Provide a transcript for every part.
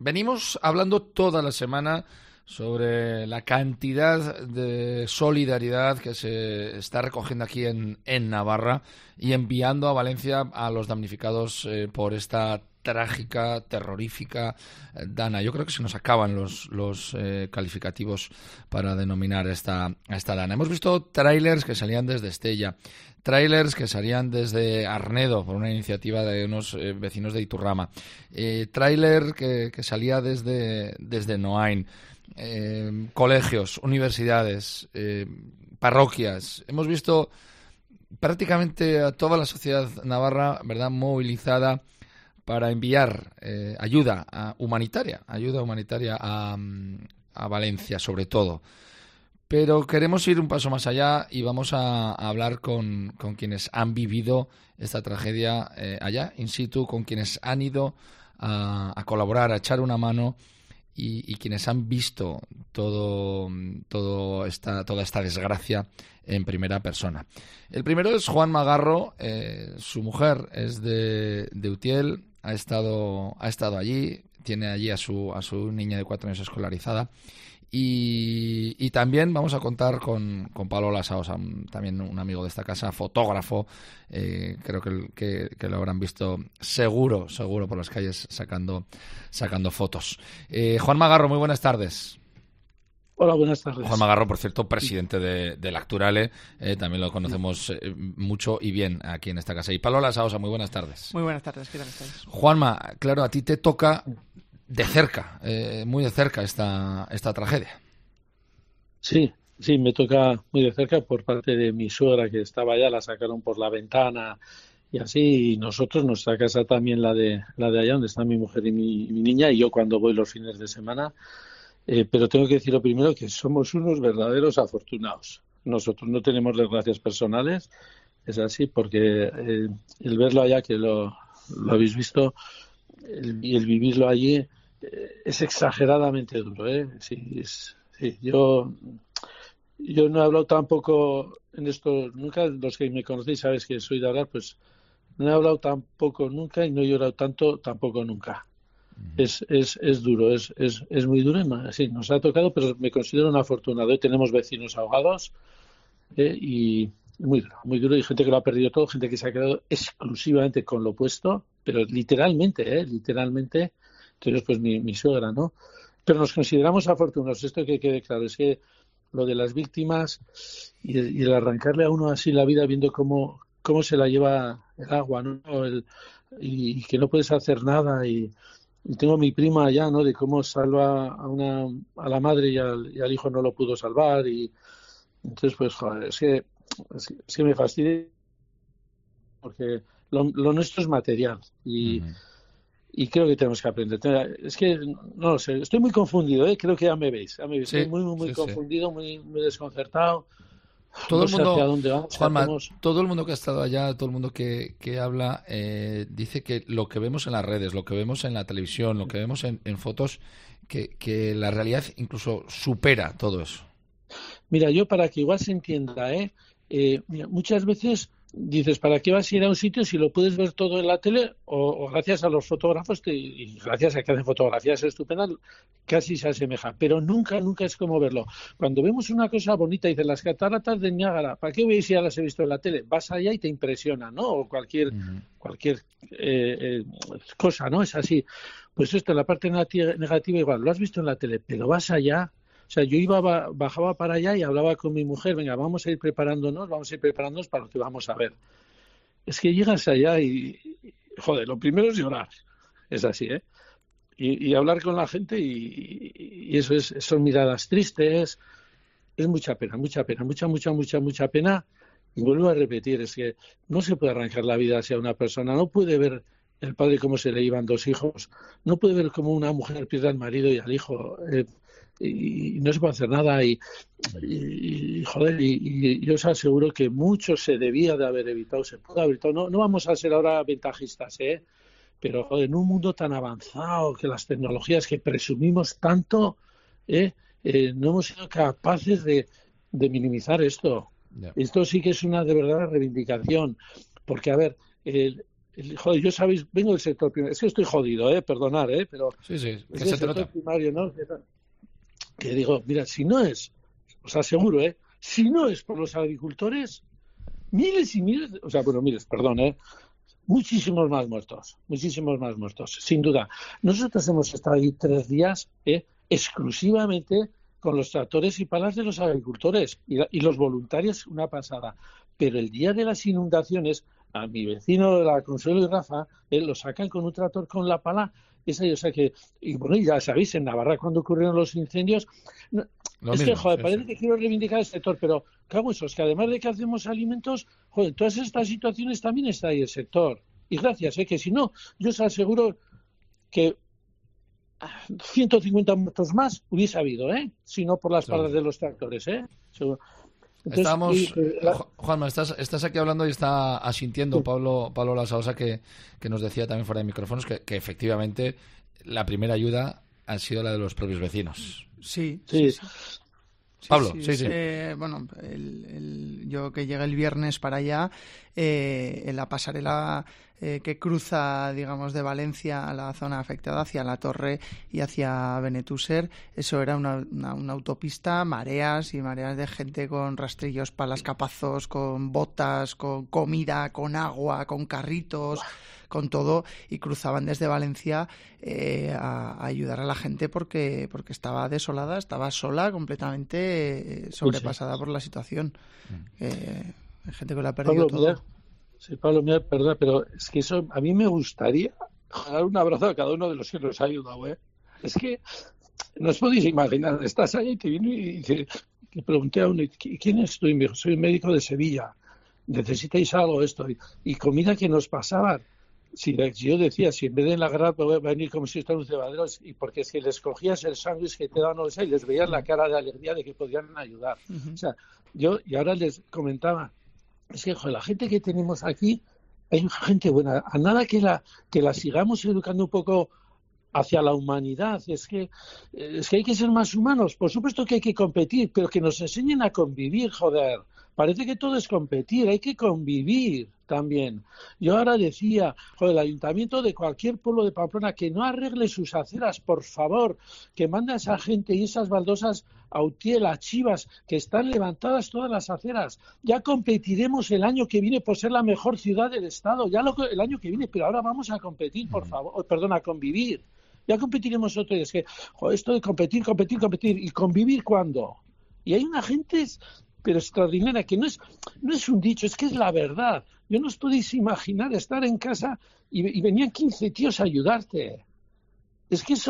Venimos hablando toda la semana sobre la cantidad de solidaridad que se está recogiendo aquí en Navarra y enviando a Valencia a los damnificados por esta trágica, terrorífica dana. Yo creo que se nos acaban los calificativos para denominar a esta dana. Hemos visto tráilers que salían desde Estella, tráilers que salían desde Arnedo por una iniciativa de unos vecinos de Iturrama, tráiler que salía desde Noain, colegios, universidades, parroquias. Hemos visto prácticamente a toda la sociedad navarra, ¿verdad?, movilizada para enviar ayuda humanitaria a Valencia, sobre todo. Pero queremos ir un paso más allá y vamos a hablar con quienes han vivido esta tragedia allá, in situ, con quienes han ido a colaborar, a echar una mano y quienes han visto toda esta desgracia en primera persona. El primero es Juan Magarro. Su mujer es de Utiel, ha estado allí, tiene allí a su niña de 4 años escolarizada. Y también vamos a contar con Pablo Lasaosa, también un amigo de esta casa, fotógrafo. Creo que lo habrán visto seguro por las calles sacando fotos. Juan Magarro, muy buenas tardes. Hola, buenas tardes. Juan Magarro, por cierto, presidente de Lacturale, también lo conocemos mucho y bien aquí en esta casa. Y Pablo Lasaosa, muy buenas tardes. Muy buenas tardes, ¿qué tal estáis? Juanma, claro, a ti te toca de cerca, muy de cerca esta tragedia. Sí, me toca muy de cerca por parte de mi suegra, que estaba allá, la sacaron por la ventana y así, y nosotros, nuestra casa también, la de allá donde está mi mujer y mi niña, y yo cuando voy los fines de semana. Pero tengo que decir lo primero, que somos unos verdaderos afortunados. Nosotros no tenemos desgracias personales, es así, porque el verlo allá, que lo habéis visto, y el vivirlo allí es exageradamente duro, ¿eh? Sí. Yo no he hablado tampoco en esto nunca. Los que me conocéis sabéis que soy de hablar, pues no he hablado tampoco nunca y no he llorado tanto tampoco nunca. Es duro, es muy duro, y sí, nos ha tocado, pero me considero un afortunado. Tenemos vecinos ahogados y muy duro, y gente que lo ha perdido todo, gente que se ha quedado exclusivamente con lo puesto, pero literalmente. Entonces, pues mi suegra, ¿no? Pero nos consideramos afortunados. Esto que quede claro, es que lo de las víctimas y el arrancarle a uno así la vida viendo cómo se la lleva el agua, ¿no? Y que no puedes hacer nada, y tengo a mi prima allá, ¿no?, de cómo salva a la madre y al hijo no lo pudo salvar, y entonces, pues, joder, es que me fastidia, porque lo nuestro es material y creo que tenemos que aprender. Es que no lo sé, estoy muy confundido, creo que ya me veis. Sí, estoy muy confundido, sí. muy desconcertado. Todo no el mundo, sé hacia dónde vamos, Juanma, todo el mundo que ha estado allá, todo el mundo que habla, dice que lo que vemos en las redes, lo que vemos en la televisión, lo que vemos en fotos, que la realidad incluso supera todo eso. Mira, yo, para que igual se entienda, mira, muchas veces dices, ¿para qué vas a ir a un sitio si lo puedes ver todo en la tele? O gracias a los fotógrafos y gracias a que hacen fotografías estupendas, casi se asemeja. Pero nunca es como verlo. Cuando vemos una cosa bonita, dicen las cataratas de Niágara, ¿para qué veis si ya las he visto en la tele? Vas allá y te impresiona, ¿no? O cualquier cosa, ¿no? Es así. Pues esto, la parte negativa igual, lo has visto en la tele, pero vas allá. O sea, yo bajaba para allá y hablaba con mi mujer, venga, vamos a ir preparándonos para lo que vamos a ver. Es que llegas allá y joder, lo primero es llorar, es así, y hablar con la gente, y eso son miradas tristes, es mucha pena, mucha pena, y vuelvo a repetir, es que no se puede arrancar la vida hacia una persona, no puede ver el padre cómo se le iban 2 hijos, no puede ver cómo una mujer pierde al marido y al hijo, y no se puede hacer nada, y joder, y yo os aseguro que mucho se debía de haber evitado, se pudo haber evitado. No vamos a ser ahora ventajistas, pero joder, en un mundo tan avanzado, que las tecnologías que presumimos tanto, no hemos sido capaces de minimizar esto. Yeah. Esto sí que es una de verdad reivindicación, porque a ver, Joder, yo sabéis, vengo del sector primario, es que estoy jodido, perdonad, pero Sí, que es se del te sector nota. primario, ¿no? Que digo, mira, si no es, os aseguro, si no es por los agricultores, miles y miles, o sea, bueno, miles, perdón, muchísimos más muertos, sin duda. Nosotros hemos estado ahí 3 días exclusivamente con los tractores y palas de los agricultores y los voluntarios, una pasada. Pero el día de las inundaciones, a mi vecino, la Consuelo y Rafa, lo sacan con un tractor con la pala. O sea que, y bueno, ya sabéis, en Navarra cuando ocurrieron los incendios, no, Lo es que, mismo, joder, sí, sí. parece que quiero reivindicar el sector, pero cago eso, es que además de que hacemos alimentos, joder, en todas estas situaciones también está ahí el sector. Y gracias, que si no, yo os aseguro que 150 muertos más hubiese habido, si no por las palas Seguro. de los tractores, Seguro. Entonces, Estábamos, Juanma, estás aquí hablando y está asintiendo sí, Pablo Lasaosa que nos decía también fuera de micrófonos que efectivamente la primera ayuda ha sido la de los propios vecinos. Sí, sí, sí, sí. Sí, Pablo, sí. sí. Bueno, yo que llegué el viernes para allá, en la pasarela que cruza, digamos, de Valencia a la zona afectada, hacia la Torre y hacia Benetúser, eso era una autopista, mareas y mareas de gente con rastrillos, palas, capazos, con botas, con comida, con agua, con carritos, con todo, y cruzaban desde Valencia a ayudar a la gente porque estaba desolada, estaba sola, completamente sobrepasada por la situación. Hay gente que lo ha perdido Pablo, todo. mira, sí, Pablo, mira, perdón, pero es que eso a mí me gustaría dar un abrazo a cada uno de los que nos ha ayudado, Es que no os podéis imaginar, estás ahí y te viene y dice, le pregunté a uno, ¿quién es tú? Y me dijo, soy un médico de Sevilla, necesitáis algo esto, y comida que nos pasaban. Si yo decía, si en vez de en la guerra va a venir como si estuviera un cebadero, y porque si les cogías el sándwich que te daban, no sé, y les veías la cara de alegría de que podían ayudar. O sea, y ahora les comentaba, es que, joder, la gente que tenemos aquí, hay gente buena, a nada que la sigamos educando un poco hacia la humanidad, es que hay que ser más humanos, por supuesto que hay que competir, pero que nos enseñen a convivir, joder, parece que todo es competir, hay que convivir también. Yo ahora decía, joder, el ayuntamiento de cualquier pueblo de Pamplona que no arregle sus aceras, por favor, que manda a esa gente y esas baldosas a Utiel, a Chivas, que están levantadas todas las aceras. Ya competiremos el año que viene por ser la mejor ciudad del estado, el año que viene, pero ahora vamos a competir, por favor, perdón, a convivir. Ya competiremos otro día. Es que, joder, esto de competir. ¿Y convivir cuándo? Y hay una gente, pero extraordinaria, que no es un dicho, es que es la verdad. Yo no os podéis imaginar estar en casa y venían 15 tíos a ayudarte. Es que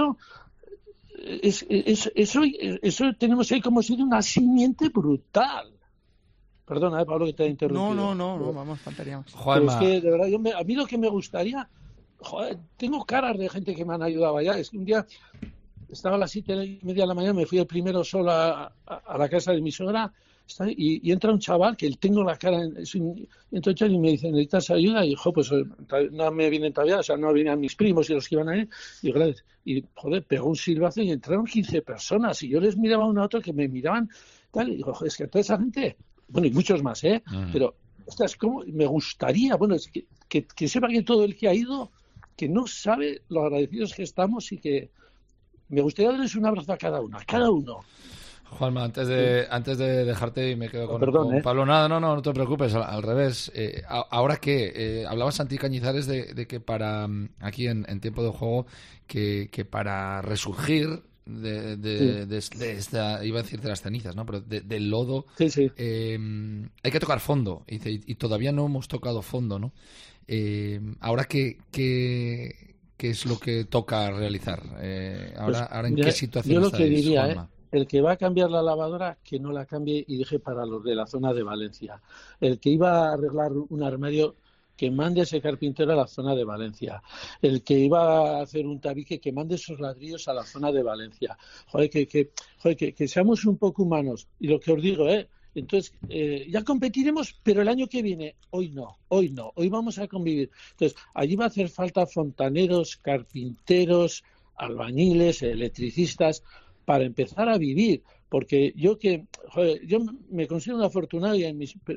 eso tenemos ahí como si de una simiente brutal. Perdona, Pablo, que te he interrumpido. No, vamos, faltaría más. Pero es Juanma, que, de verdad, a mí lo que me gustaría... Joder, tengo caras de gente que me han ayudado allá. Es que un día estaba a las 7:30 de la mañana, me fui el primero solo a la casa de mi suegra y entra un chaval que tengo la cara, entra y me dice, ¿necesitas ayuda? Y pues no me vienen todavía, o sea, no venían mis primos y los que iban a ir. Y joder, pegó un silbazo y entraron 15 personas y yo les miraba uno a otro que me miraban tal, y digo, joder, es que toda esa gente, bueno, y muchos más, pero ostras, ¿cómo? Me gustaría, bueno, es que sepa que todo el que ha ido, que no sabe lo agradecidos que estamos y que me gustaría darles un abrazo a cada uno. Juanma, antes de dejarte y me quedo con Pablo, no te preocupes, al revés. Ahora que hablaba Santi Cañizares de que para aquí en tiempo de juego que para resurgir de esta, iba a decir de las cenizas, ¿no? Pero del lodo, sí. hay que tocar fondo, y todavía no hemos tocado fondo, ¿no? Ahora ¿qué es lo que toca realizar? Ahora ¿en qué situación yo lo estáis, que diría, Juanma? El que va a cambiar la lavadora, que no la cambie y deje para los de la zona de Valencia. El que iba a arreglar un armario, que mande ese carpintero a la zona de Valencia. El que iba a hacer un tabique, que mande esos ladrillos a la zona de Valencia. Joder, que seamos un poco humanos. Y lo que os digo, entonces, ya competiremos, pero el año que viene, hoy no, hoy vamos a convivir. Entonces, allí va a hacer falta fontaneros, carpinteros, albañiles, electricistas, para empezar a vivir, porque yo me considero un afortunado y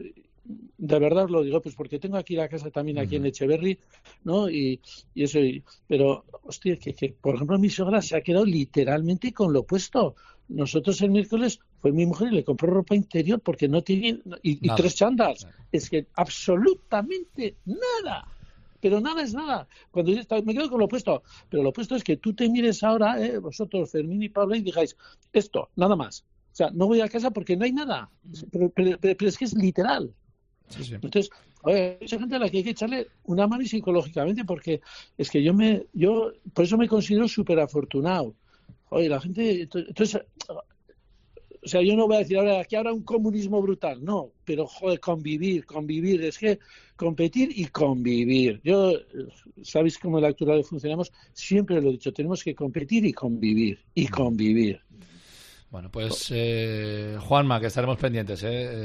de verdad os lo digo, pues porque tengo aquí la casa también aquí en Echeverri, ¿no? Y eso, pero, hostia, que por ejemplo mi suegra se ha quedado literalmente con lo puesto. Nosotros el miércoles fue mi mujer y le compró ropa interior porque no tiene, y 3 chándals. Es que absolutamente nada. Pero nada es nada. Cuando yo me quedo con lo opuesto. Pero lo opuesto es que tú te mires ahora, vosotros, Fermín y Pablo, y digáis, esto, nada más. O sea, no voy a casa porque no hay nada. Pero es que es literal. Sí, sí. Entonces, hay mucha gente a la que hay que echarle una mano psicológicamente, porque es que yo por eso me considero súper afortunado. Oye, la gente, entonces, o sea, yo no voy a decir ahora que habrá un comunismo brutal, no, pero joder, convivir, es que competir y convivir. Yo, sabéis cómo en la actualidad funcionamos, siempre lo he dicho, tenemos que competir y convivir, Bueno, pues Juanma, que estaremos pendientes,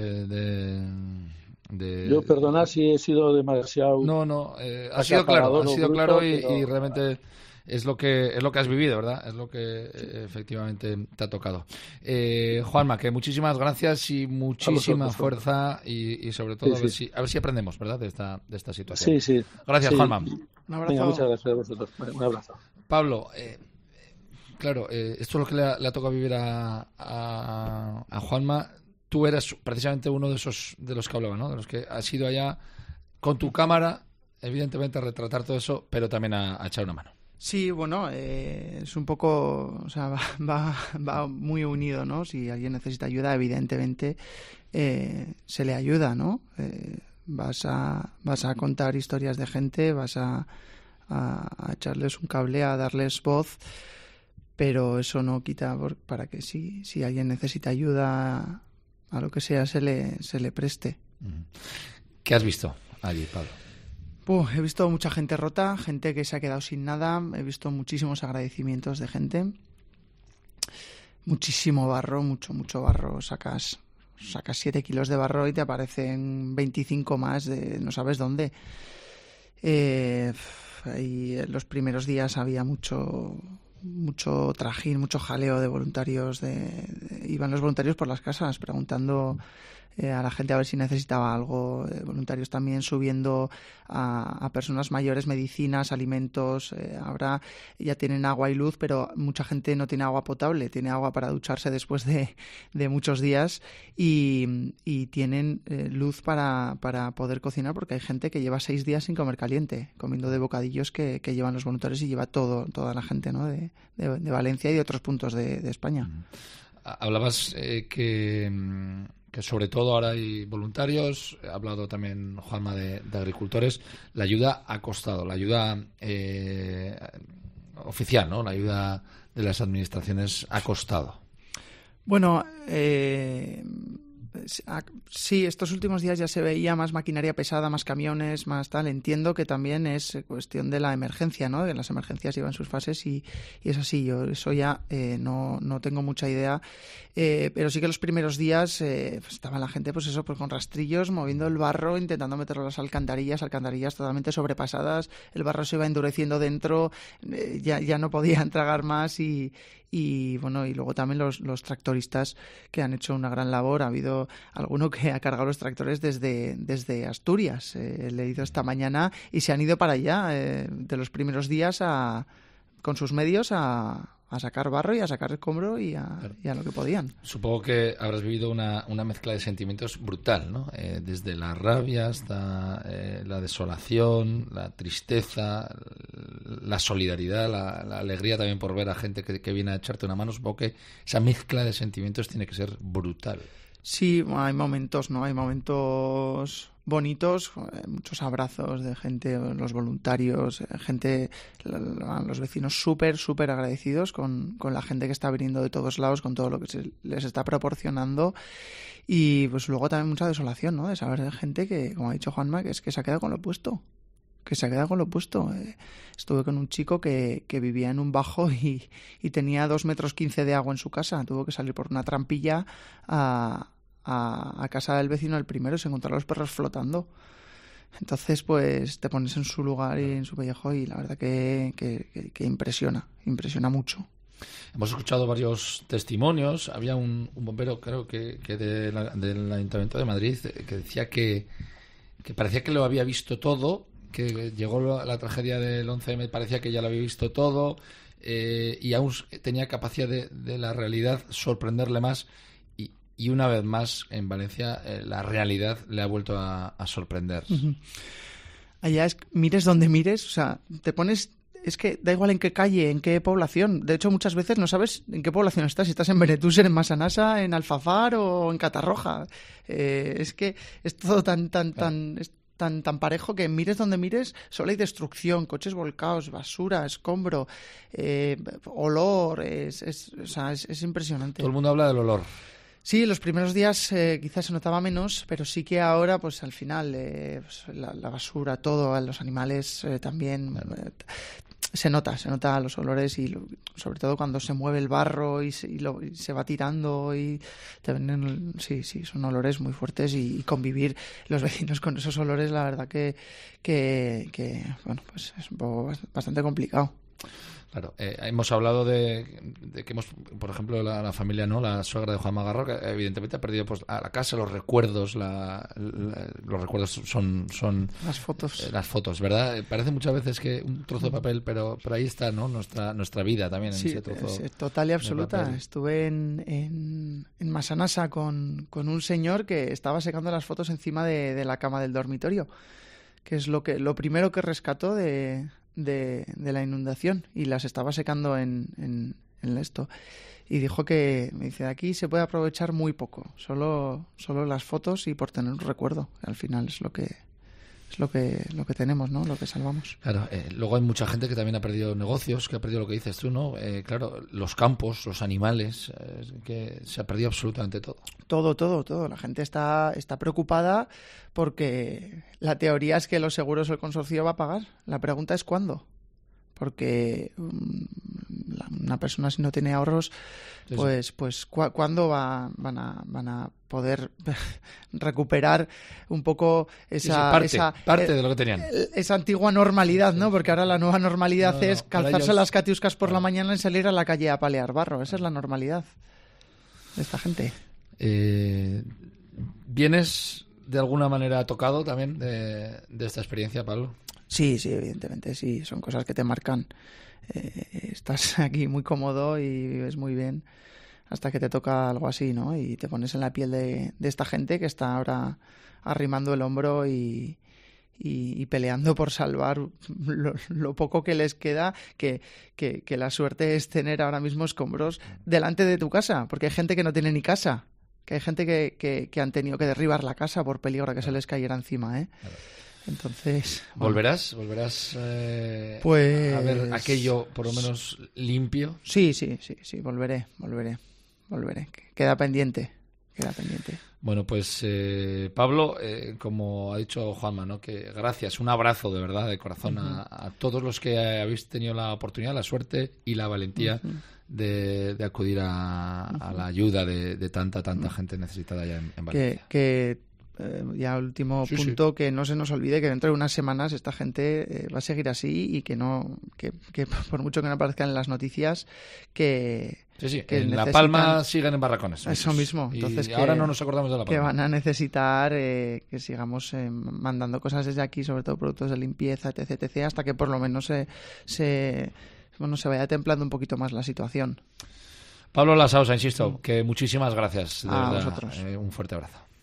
Yo perdonad si he sido demasiado... No, ha sido claro y realmente es lo que has vivido, ¿verdad? Es lo que efectivamente te ha tocado. Juanma, que muchísimas gracias y muchísima fuerza y sobre todo a ver si aprendemos, ¿verdad? De esta situación. Sí. Gracias, Juanma. Un abrazo. Venga, muchas gracias a vosotros. Un abrazo. Pablo, claro, esto es lo que le ha tocado vivir a Juanma. Tú eras precisamente uno de los que hablaba, ¿no? De los que has ido allá con tu cámara, evidentemente a retratar todo eso, pero también a echar una mano. Sí, bueno, es un poco, o sea, va muy unido, ¿no? Si alguien necesita ayuda, evidentemente se le ayuda, ¿no? Vas a contar historias de gente, vas a echarles un cable, a darles voz, pero eso no quita para que si alguien necesita ayuda, a lo que sea se le preste. ¿Qué has visto allí, Pablo? He visto mucha gente rota, gente que se ha quedado sin nada, he visto muchísimos agradecimientos de gente, muchísimo barro, mucho barro, sacas 7 kilos de barro y te aparecen 25 más de no sabes dónde. Y en los primeros días había mucho trajín, mucho jaleo de voluntarios. Iban los voluntarios por las casas preguntando a la gente a ver si necesitaba algo. Voluntarios también subiendo a personas mayores medicinas, alimentos. Ahora ya tienen agua y luz, pero mucha gente no tiene agua potable, tiene agua para ducharse después de muchos días y tienen luz para poder cocinar, porque hay gente que lleva 6 días sin comer caliente, comiendo de bocadillos que llevan los voluntarios y lleva toda la gente, ¿no? de Valencia y de otros puntos de España. Hablabas que sobre todo ahora hay voluntarios, ha hablado también Juanma de agricultores. La ayuda ha costado, la ayuda oficial, ¿no? La ayuda de las administraciones ha costado. Bueno, sí, estos últimos días ya se veía más maquinaria pesada, más camiones, más tal. Entiendo que también es cuestión de la emergencia, ¿no? Que las emergencias llevan sus fases y es así. Yo eso ya no tengo mucha idea, pero sí que los primeros días estaba la gente, pues con rastrillos, moviendo el barro, intentando meterlo a las alcantarillas totalmente sobrepasadas. El barro se iba endureciendo dentro, ya no podían tragar más y bueno, y luego también los tractoristas que han hecho una gran labor. Ha habido alguno que ha cargado los tractores desde Asturias. He leído esta mañana y se han ido para allá de los primeros días con sus medios a sacar barro y a sacar escombro y a lo que podían. Supongo que habrás vivido una mezcla de sentimientos brutal, ¿no? Desde la rabia hasta la desolación, la tristeza, la solidaridad, la alegría también por ver a gente que viene a echarte una mano. Supongo que esa mezcla de sentimientos tiene que ser brutal. Sí, hay momentos, ¿no? Hay momentos bonitos, muchos abrazos de gente, los voluntarios, gente, los vecinos súper agradecidos con la gente que está viniendo de todos lados, con todo lo que se les está proporcionando. Y pues luego también mucha desolación, ¿no? De saber de gente que, como ha dicho Juanma, que se ha quedado con lo puesto. Estuve con un chico que vivía en un bajo y tenía 2,15 metros de agua en su casa. Tuvo que salir por una trampilla a casa del vecino el primero y se encontraron los perros flotando. Entonces, pues te pones en su lugar y en su pellejo y la verdad que impresiona mucho. Hemos escuchado varios testimonios. Había un bombero, creo que del Ayuntamiento de Madrid, que decía que parecía que lo había visto todo, que llegó la tragedia del 11M, parecía que ya lo había visto todo, y aún tenía capacidad de la realidad sorprenderle más. Y una vez más, en Valencia, la realidad le ha vuelto a sorprender. Uh-huh. Allá mires donde mires, o sea, te pones... Es que da igual en qué calle, en qué población. De hecho, muchas veces no sabes en qué población estás. Si estás en Benetúser, en Massanassa, en Alfafar o en Catarroja. Es que es todo tan parejo que mires donde mires, solo hay destrucción, coches volcados, basura, escombro, olor. Es impresionante. Todo el mundo habla del olor. Sí, los primeros días quizás se notaba menos, pero sí que ahora, pues al final, pues, la basura, todo, los animales también, se nota los olores y sobre todo cuando se mueve el barro y se va tirando y sí, son olores muy fuertes y convivir los vecinos con esos olores, la verdad que bueno, pues es un poco bastante complicado. Claro, hemos hablado de que por ejemplo, la familia, ¿no? La suegra de Juan Magarro, que evidentemente ha perdido pues a la casa, los recuerdos, los recuerdos son las fotos, ¿verdad? Parece muchas veces que un trozo de papel, pero ahí está, ¿no? Nuestra vida también en ese trozo. Sí, total y absoluta. Estuve en Massanassa con un señor que estaba secando las fotos encima de la cama del dormitorio, que es lo primero que rescató de la inundación, y las estaba secando en esto, y dijo que, me dice, aquí se puede aprovechar muy poco, solo las fotos y por tener un recuerdo. Al final es lo que tenemos, ¿no? Lo que salvamos. Claro, luego hay mucha gente que también ha perdido negocios, que ha perdido lo que dices tú, ¿no? Claro, los campos, los animales, que se ha perdido absolutamente todo. Todo. La gente está preocupada porque la teoría es que los seguros o el consorcio va a pagar. La pregunta es ¿cuándo? Porque una persona, si no tiene ahorros, pues ¿cuándo van a poder recuperar un poco parte de lo que tenían? Esa antigua normalidad, ¿no? Porque ahora la nueva normalidad es calzarse las catiuscas por la mañana y salir a la calle a palear barro. Esa es la normalidad de esta gente. ¿Vienes de alguna manera tocado también de esta experiencia, Pablo? Sí, evidentemente, sí. Son cosas que te marcan. Estás aquí muy cómodo y vives muy bien hasta que te toca algo así, ¿no? Y te pones en la piel de esta gente que está ahora arrimando el hombro y peleando por salvar lo poco que les queda, que la suerte es tener ahora mismo escombros delante de tu casa, porque hay gente que no tiene ni casa, que hay gente que han tenido que derribar la casa por peligro que se les cayera encima, ¿eh? Entonces... Bueno. ¿Volverás pues... a ver aquello por lo menos limpio? Sí, volveré. Queda pendiente. Bueno, pues Pablo, como ha dicho Juanma, ¿no? Que gracias, un abrazo de verdad, de corazón, a todos los que habéis tenido la oportunidad, la suerte y la valentía de acudir a la ayuda de tanta gente necesitada ya en Valencia. Ya último punto, que no se nos olvide que dentro de unas semanas esta gente va a seguir así y que por mucho que no aparezcan en las noticias, que en La Palma siguen en barracones. Eso mismo. Entonces, y ahora no nos acordamos de La Palma. Que van a necesitar que sigamos mandando cosas desde aquí, sobre todo productos de limpieza, etc, hasta que por lo menos se vaya templando un poquito más la situación. Pablo Lasausa, insisto, que muchísimas gracias. A vosotros. Un fuerte abrazo.